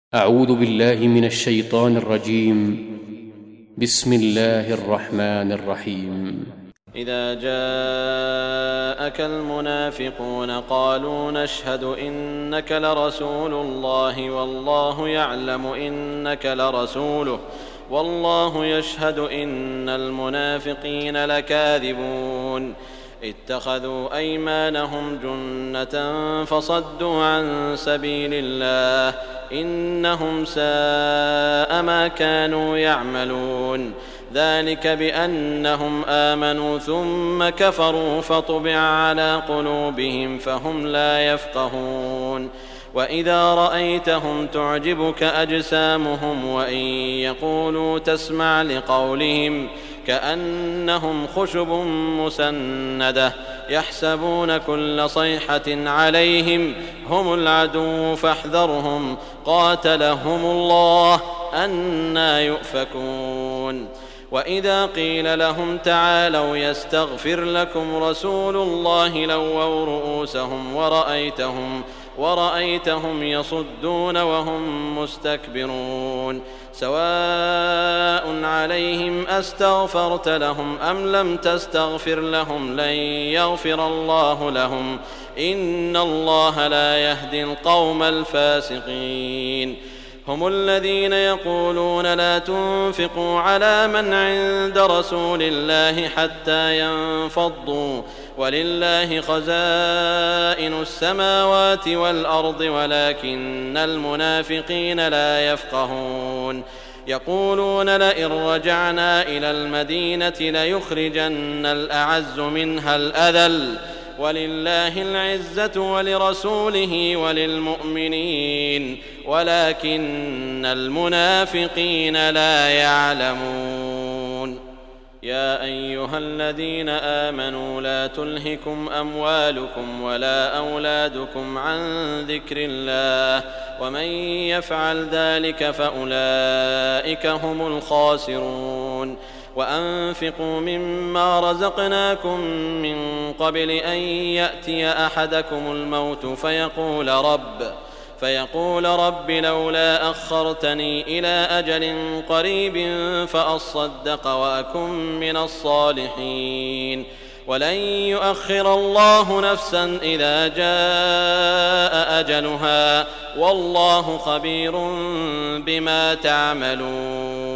أعوذ بالله من الشيطان الرجيم. بسم الله الرحمن الرحيم. إذا جاءك المنافقون قالوا نشهد إنك لرسول الله والله يعلم إنك لرسوله والله يشهد إن المنافقين لكاذبون اتخذوا أيمانهم جنة فصدوا عن سبيل الله إنهم ساء ما كانوا يعملون ذلك بأنهم آمنوا ثم كفروا فطبع على قلوبهم فهم لا يفقهون وإذا رأيتهم تعجبك أجسامهم وإن يقولوا تسمع لقولهم كأنهم خشب مسندة يحسبون كل صيحة عليهم هم العدو فاحذرهم قاتلهم الله أنى يؤفكون وإذا قيل لهم تعالوا يستغفر لكم رسول الله لووا رؤوسهم ورأيتهم يصدون وهم مستكبرون سواء عليهم أستغفرت لهم أم لم تستغفر لهم لن يغفر الله لهم إن الله لا يهدي القوم الفاسقين هم الذين يقولون لا تنفقوا على من عند رسول الله حتى ينفضوا ولله خزائن السماوات والأرض ولكن المنافقين لا يفقهون يقولون لئن رجعنا إلى المدينة ليخرجن الأعز منها الأذل ولله العزة ولرسوله وللمؤمنين ولكن المنافقين لا يعلمون يا أيها الذين آمنوا لا تلهكم أموالكم ولا أولادكم عن ذكر الله ومن يفعل ذلك فأولئك هم الخاسرون وأنفقوا مما رزقناكم من قبل أن يأتي أحدكم الموت فيقول رب لولا أخرتني إلى أجل قريب فأصدق وأكن من الصالحين ولن يؤخر الله نفسا إذا جاء أجلها والله خبير بما تعملون.